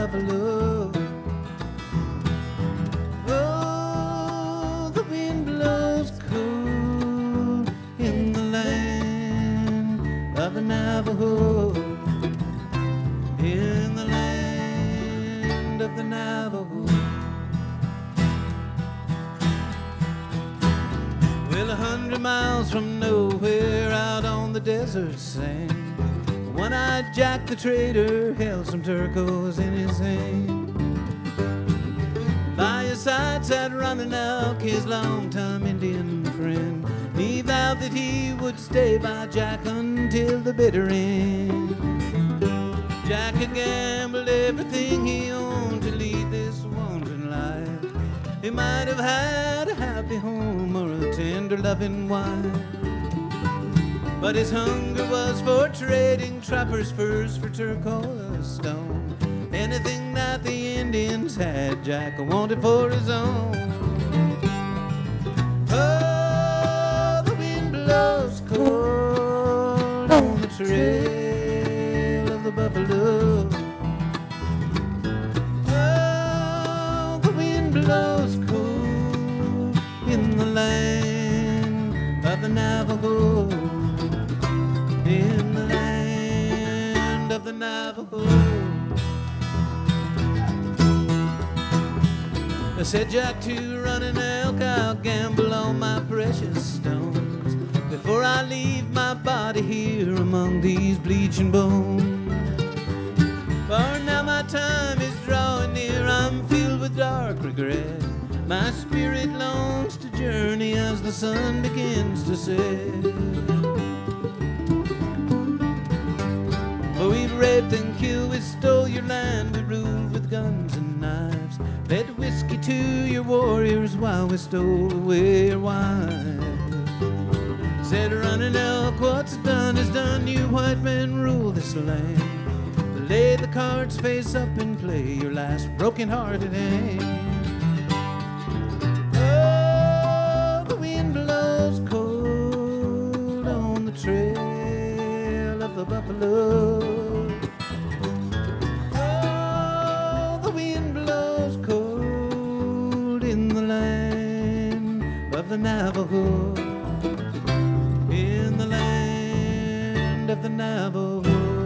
buffalo. Oh, the wind blows cold in the land of the Navajo. In the land of the Navajo. Well, 100 miles from nowhere out on the desert sand, one-eyed Jack the trader held some turquoise in his hand. By his side sat Running Elk, his long-time Indian friend. He vowed that he would stay by Jack until the bitter end. Jack had gambled everything he owned to lead this wandering life. He might have had a happy home or a tender loving wife, but his hunger was for trading trappers' furs for turquoise stone. Anything that the Indians had, Jack wanted for his own. Oh, the wind blows cold on the trail of the buffalo. Oh, the wind blows cold in the land of the Navajo. In the land of the Navajo. I said, Jack, to Running Elk, I'll gamble all my precious stones before I leave my body here among these bleaching bones. For now my time is drawing near, I'm filled with dark regret. My spirit longs to journey as the sun begins to set. For we've raped and killed, we stole your land, we ruled with guns and knives, fed whiskey to your warriors while we stole away your wives. Said Running Elk, what's done is done, you white men rule this land. Lay the cards face up and play your last broken-hearted hand. Oh, the wind blows cold on the trail of the buffalo. Oh, the wind blows cold in the land of the Navajo. In the land of the Navajo.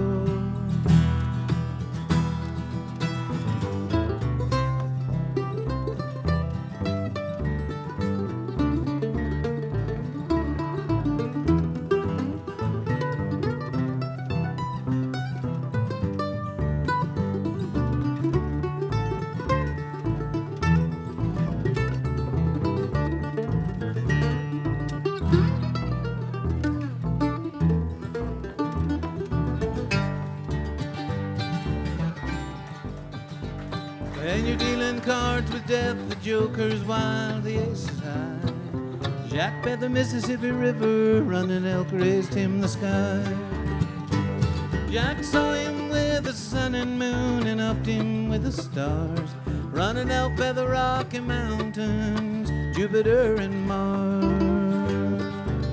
And you're dealing cards with death, the joker's wild, the ace is high. Jack bet the Mississippi River, Running Elk raised him the sky. Jack saw him with the sun and moon and upped him with the stars. Running Elk bet the Rocky Mountains, Jupiter and Mars.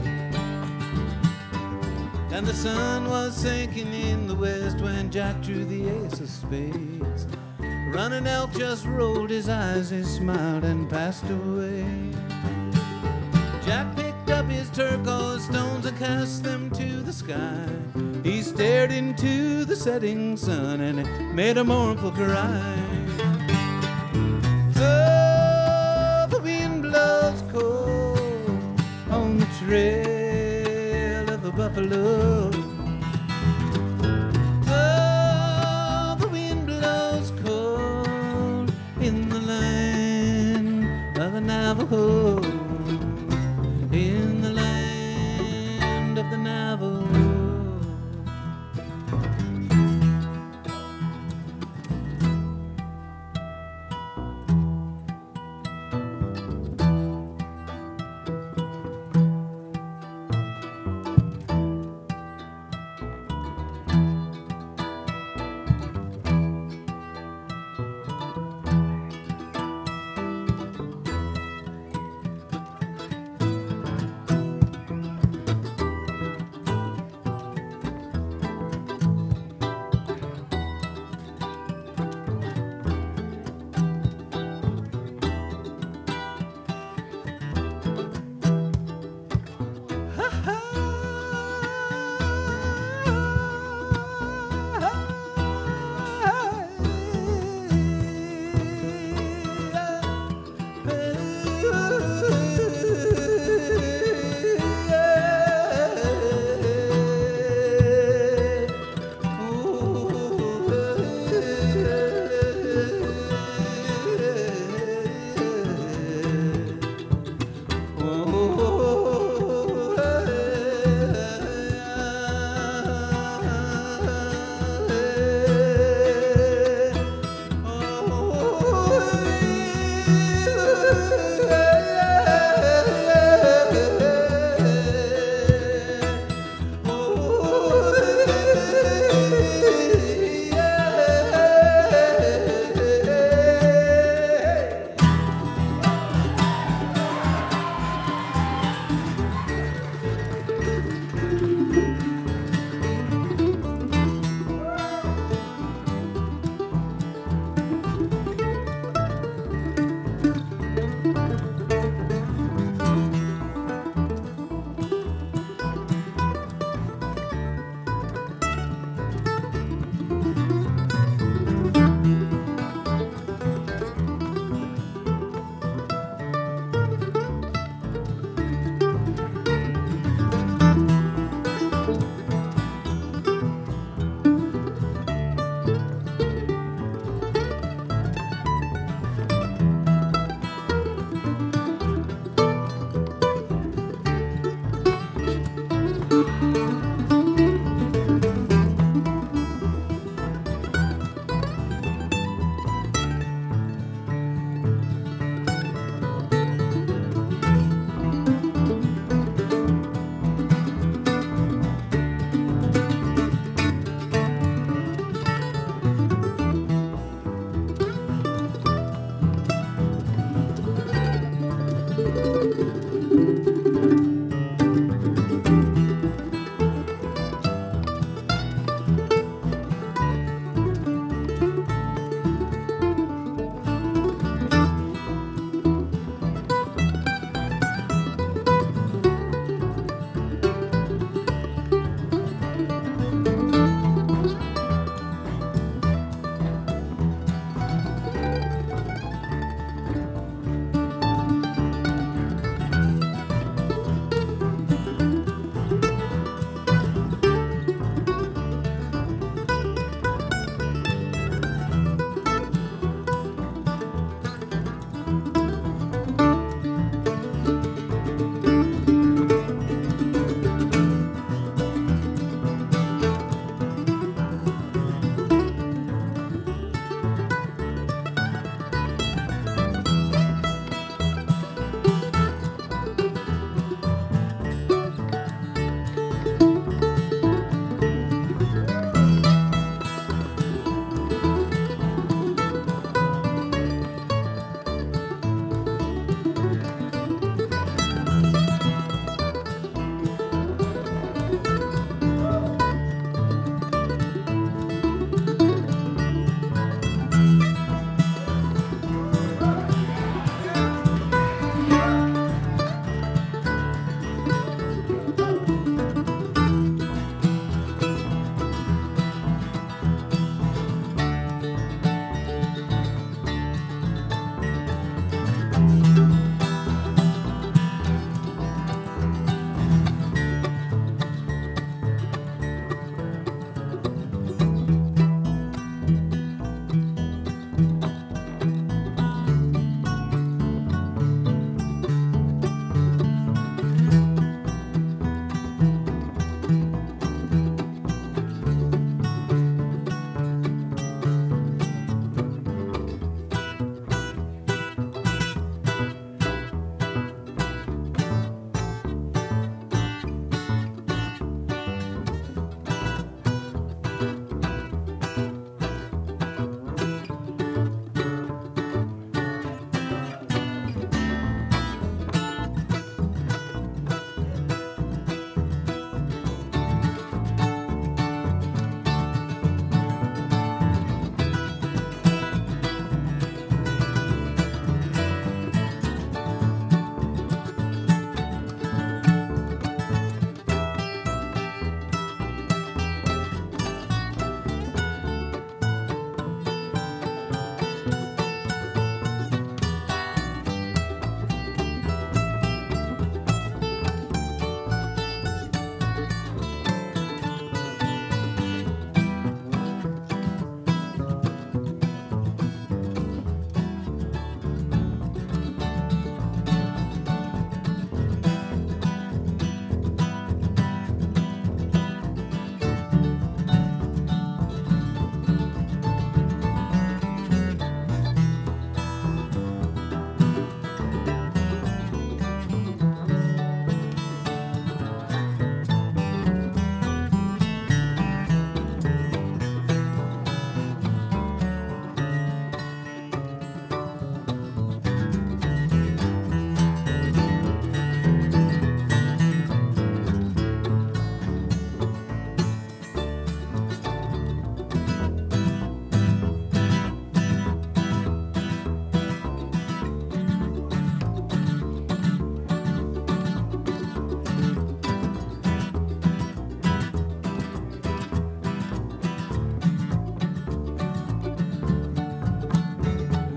And the sun was sinking in the west when Jack drew the ace of spades. Running Elk just rolled his eyes, he smiled and passed away. Jack picked up his turquoise stones and cast them to the sky. He stared into the setting sun and it made a mournful cry. Oh, the wind blows cold on the trail of the buffalo. Navajo, in the land of the Navajo.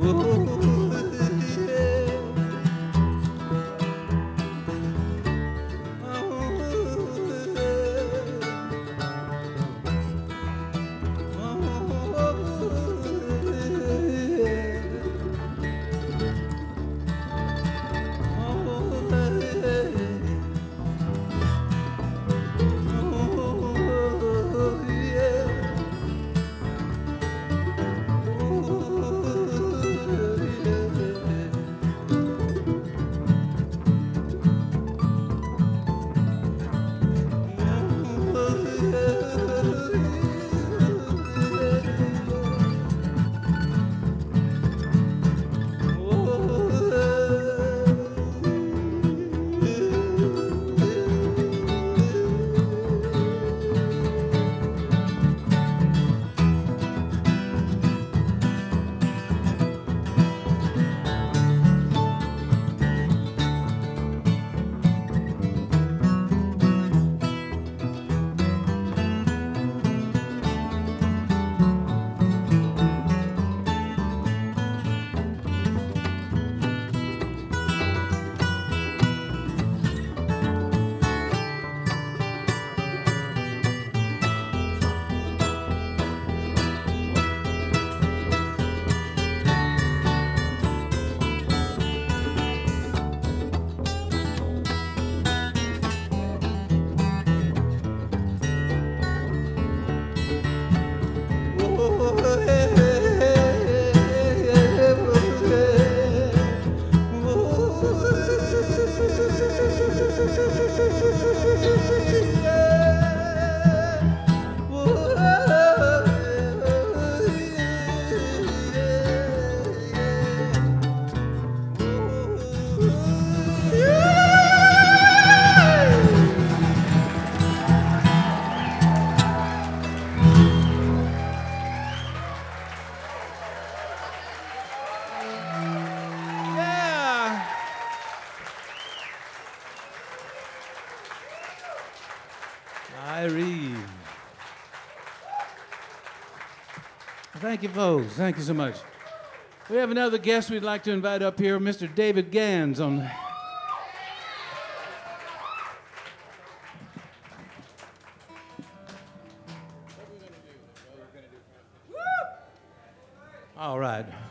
Irene. Thank you, folks. Thank you so much. We have another guest we'd like to invite up here, Mr. David Gans on. All right.